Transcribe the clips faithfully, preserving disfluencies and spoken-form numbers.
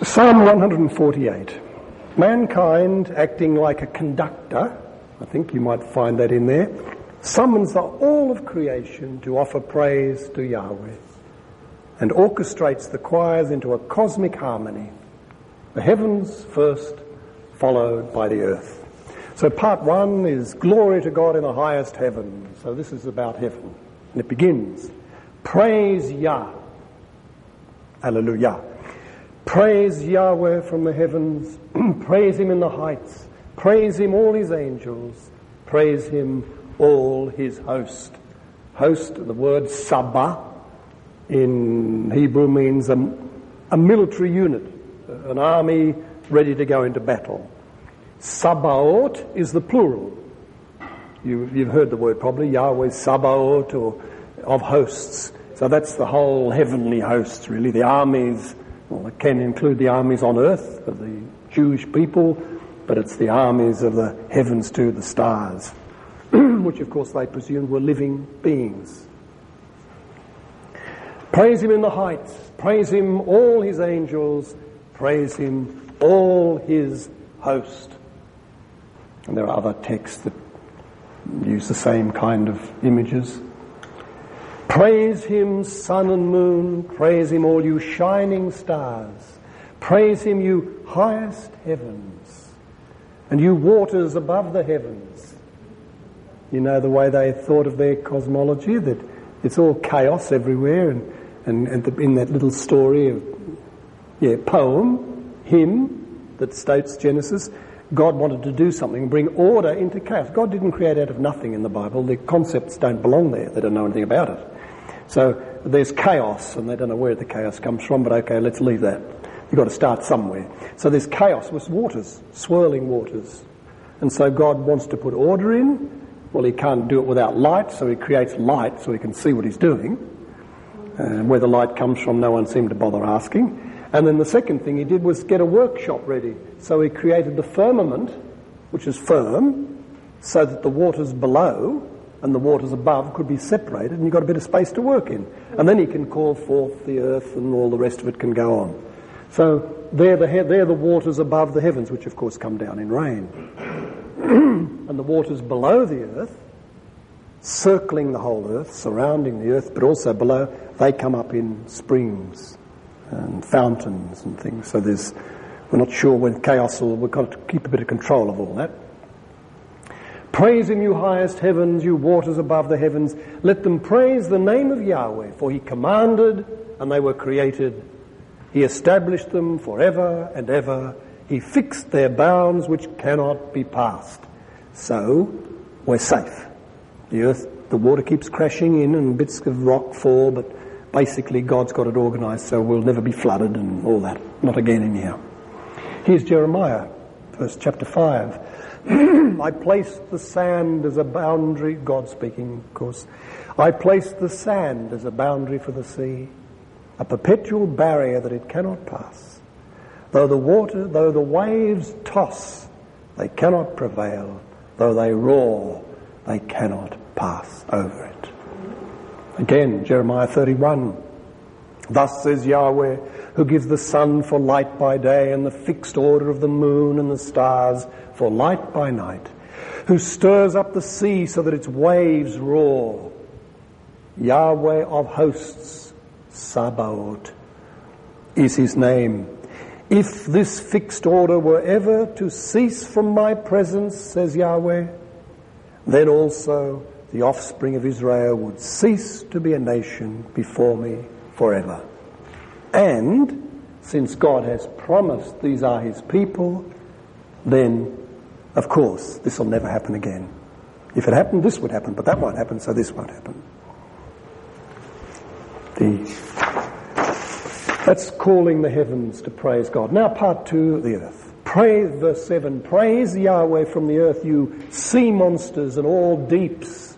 Psalm one forty-eight. Mankind, acting like a conductor, I think you might find that in there, summons the all of creation to offer praise to Yahweh and orchestrates the choirs into a cosmic harmony. The heavens first, followed by the earth. So part one is glory to God in the highest heaven. So this is about heaven. And it begins, praise Yah. Hallelujah. Praise Yahweh from the heavens. Praise him in the heights. Praise him all his angels. Praise him all his host. Host, the word Sabah in Hebrew means a, a military unit, an army ready to go into battle. Sabaoth is the plural. You, you've heard the word probably, Yahweh Sabaoth, or of hosts. So that's the whole heavenly hosts, really. The armies, well, it can include the armies on earth of the Jewish people, but it's the armies of the heavens too, the stars, which of course they presumed were living beings. Praise him in the heights. Praise him all his angels. Praise him all his host. And there are other texts that use the same kind of images. Praise him, sun and moon. Praise him, all you shining stars. Praise him, you highest heavens. And you waters above the heavens. You know the way they thought of their cosmology, that it's all chaos everywhere. And, and, and the, in that little story of, yeah, poem, hymn that states Genesis, God wanted to do something, bring order into chaos. God didn't create out of nothing in the Bible. The concepts don't belong there. They don't know anything about it. So there's chaos, and they don't know where the chaos comes from, but okay, let's leave that. You've got to start somewhere. So there's chaos with waters, swirling waters. And so God wants to put order in. Well, he can't do it without light, so he creates light so he can see what he's doing. And where the light comes from, no one seemed to bother asking. And then the second thing he did was get a workshop ready. So he created the firmament, which is firm, so that the waters below and the waters above could be separated, and you've got a bit of space to work in. And then he can call forth the earth, and all the rest of it can go on. So they're the, he- they're the waters above the heavens, which of course come down in rain. And the waters below the earth, circling the whole earth, surrounding the earth, but also below, they come up in springs and fountains and things. So there's, we're not sure when chaos will, we've got to keep a bit of control of all that. Praise him, you highest heavens, you waters above the heavens. Let them praise the name of Yahweh, for he commanded and they were created. He established them forever and ever. He fixed their bounds which cannot be passed. So we're safe. The earth, the water keeps crashing in and bits of rock fall, but basically God's got it organised so we'll never be flooded and all that. Not again anyhow. Here's Jeremiah, verse chapter five. I placed the sand as a boundary, God speaking, of course. I placed the sand as a boundary for the sea, a perpetual barrier that it cannot pass. Though the water, though the waves toss, they cannot prevail. Though they roar, they cannot pass over it. Again, Jeremiah thirty-one. Thus says Yahweh, who gives the sun for light by day and the fixed order of the moon and the stars for light by night, who stirs up the sea so that its waves roar. Yahweh of hosts, Sabaoth, is his name. If this fixed order were ever to cease from my presence, says Yahweh, then also the offspring of Israel would cease to be a nation before me forever. And since God has promised these are his people, then, of course, this will never happen again. If it happened, this would happen, but that won't happen, so this won't happen. The, that's calling the heavens to praise God. Now part two, the earth. Praise, verse seven, praise Yahweh from the earth, you sea monsters and all deeps.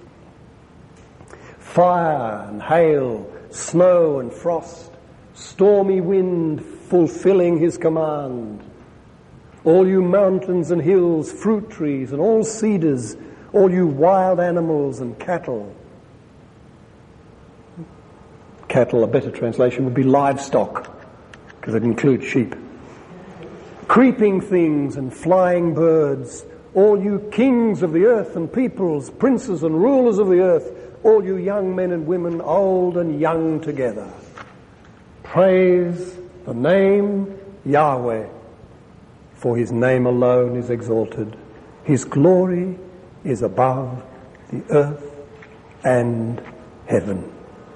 Fire and hail, snow and frost, stormy wind fulfilling his command. All you mountains and hills, fruit trees and all cedars, all you wild animals and cattle. Cattle, a better translation would be livestock, because it includes sheep. creeping things and flying birds, all you kings of the earth and peoples, princes and rulers of the earth, all you young men and women, old and young together. Praise the name Yahweh, for his name alone is exalted. His glory is above the earth and heaven.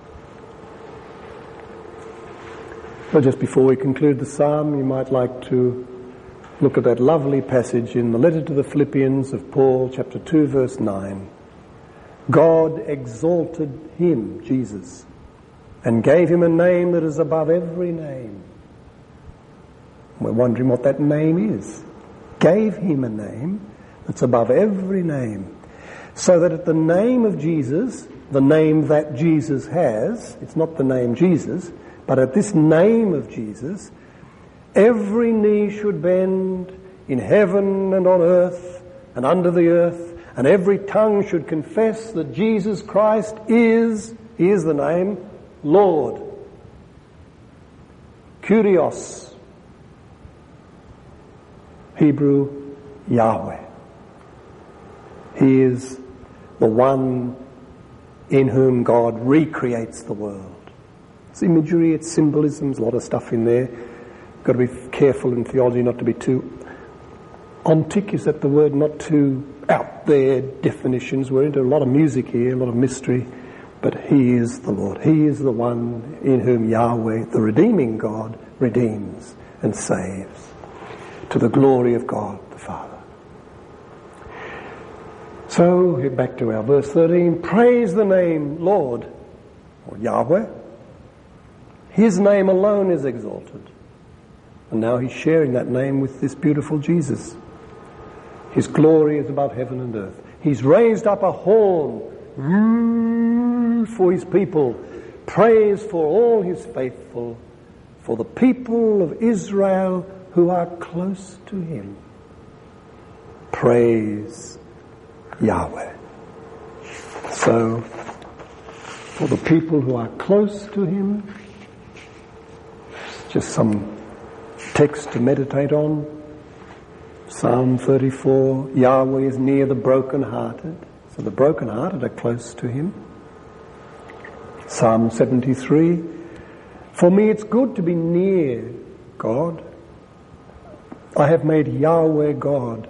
So just before we conclude the psalm, you might like to look at that lovely passage in the letter to the Philippians of Paul, chapter two, verse nine. God exalted him, Jesus, and gave him a name that is above every name. We're wondering what that name is. Gave him a name that's above every name. So that at the name of Jesus, the name that Jesus has, it's not the name Jesus, but at this name of Jesus, every knee should bend in heaven and on earth and under the earth, and every tongue should confess that Jesus Christ is, here's the name, Lord. Kyrios. Hebrew, Yahweh. He is the one in whom God recreates the world. It's imagery, it's symbolisms, a lot of stuff in there. Got to be careful in theology not to be too ontic, is that the word, not too out there definitions. We're into a lot of music here, a lot of mystery, but he is the Lord. He is the one in whom Yahweh, the redeeming God, redeems and saves to the glory of God the Father. So, head back to our verse thirteen. Praise the name Lord, or Yahweh. His name alone is exalted. And now he's sharing that name with this beautiful Jesus. His glory is above heaven and earth. He's raised up a horn for his people. Praise for all his faithful, for the people of Israel who are close to him. Praise Yahweh. So, for the people who are close to him, just some text to meditate on. Psalm thirty-four, Yahweh is near the brokenhearted. So the brokenhearted are close to him. Psalm seventy-three, for me it's good to be near God. I have made Yahweh God.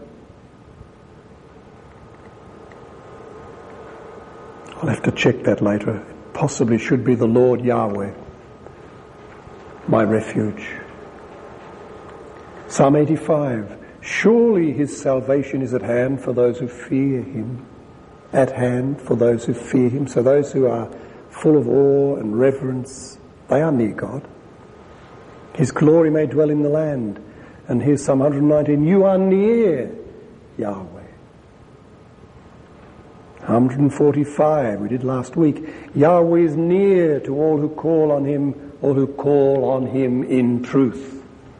I'll have to check that later. It possibly should be the Lord Yahweh, my refuge. Psalm eighty-five, surely his salvation is at hand for those who fear him. At hand for those who fear him. So those who are full of awe and reverence, they are near God. His glory may dwell in the land. And here's Psalm one hundred nineteen, you are near Yahweh. one hundred forty-five, we did last week, Yahweh is near to all who call on him, all who call on him in truth.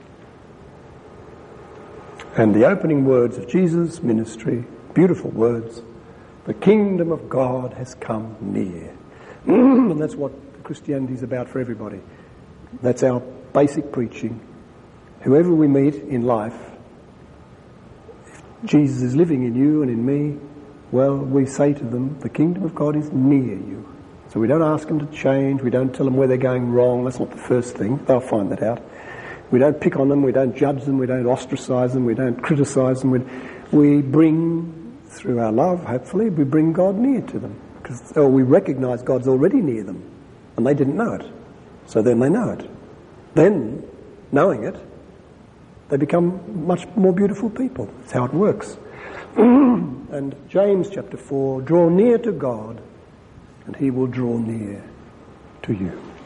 And the opening words of Jesus' ministry, beautiful words, the kingdom of God has come near. And that's what Christianity is about for everybody. That's our basic preaching. Whoever we meet in life, if Jesus is living in you and in me, well, we say to them, the kingdom of God is near you. So we don't ask them to change, we don't tell them where they're going wrong, that's not the first thing, they'll find that out. We don't pick on them, we don't judge them, we don't ostracize them, we don't criticize them. We, we bring, through our love, hopefully, we bring God near to them. Because, or we recognize God's already near them, and they didn't know it. So then they know it. Then, knowing it, they become much more beautiful people. That's how it works. And James chapter four, draw near to God, and he will draw near to you.